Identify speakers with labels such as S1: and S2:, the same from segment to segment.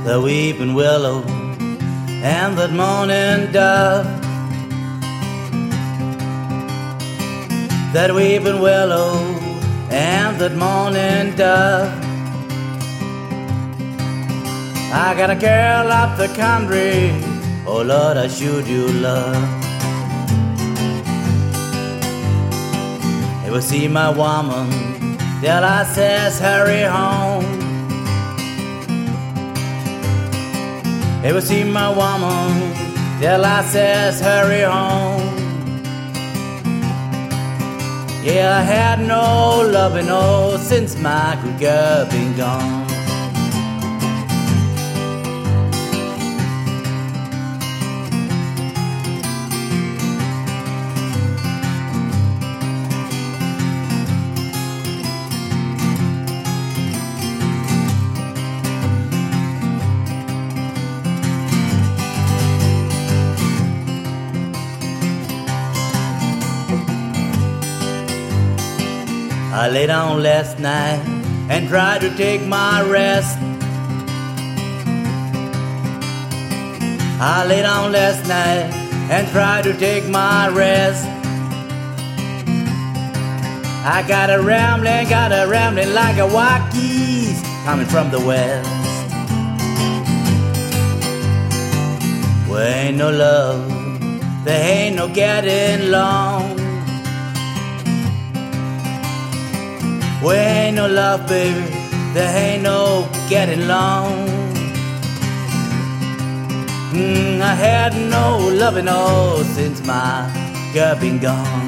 S1: the weeping willow and that morning dove. That weeping willow and that morning dove. I got a girl up the country, oh Lord, I should you love. Ever see my woman till I says hurry home? Ever see my woman till I says hurry home? Yeah, I had no loving, oh, since my good girl been gone. I lay down last night and tried to take my rest. I lay down last night and tried to take my rest. I got a rambling like a wild geese coming from the west. Where ain't no love, there ain't no getting along. Where ain't no love, baby, there ain't no getting along. I had no loving, oh, since my girl been gone.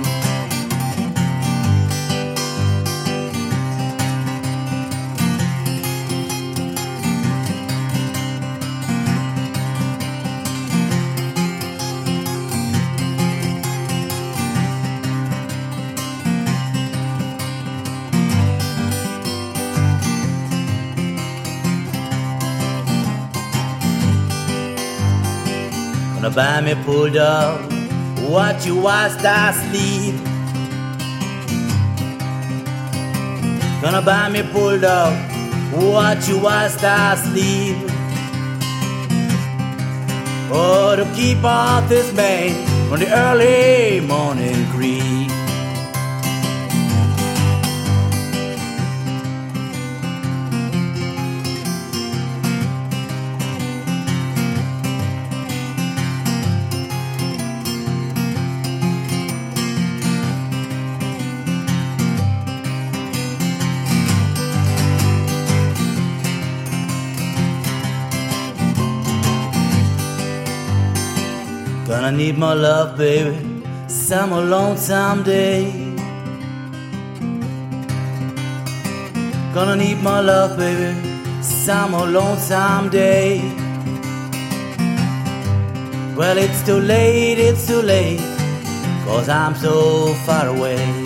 S1: Gonna buy me bulldog, watch you whilst I sleep. Gonna buy me bulldog, watch you whilst I sleep. Oh, to keep off this man from the early morning creep. Gonna need my love, baby, some lonesome day. Gonna need my love, baby, some lonesome day. Well, it's too late, 'cause I'm so far away.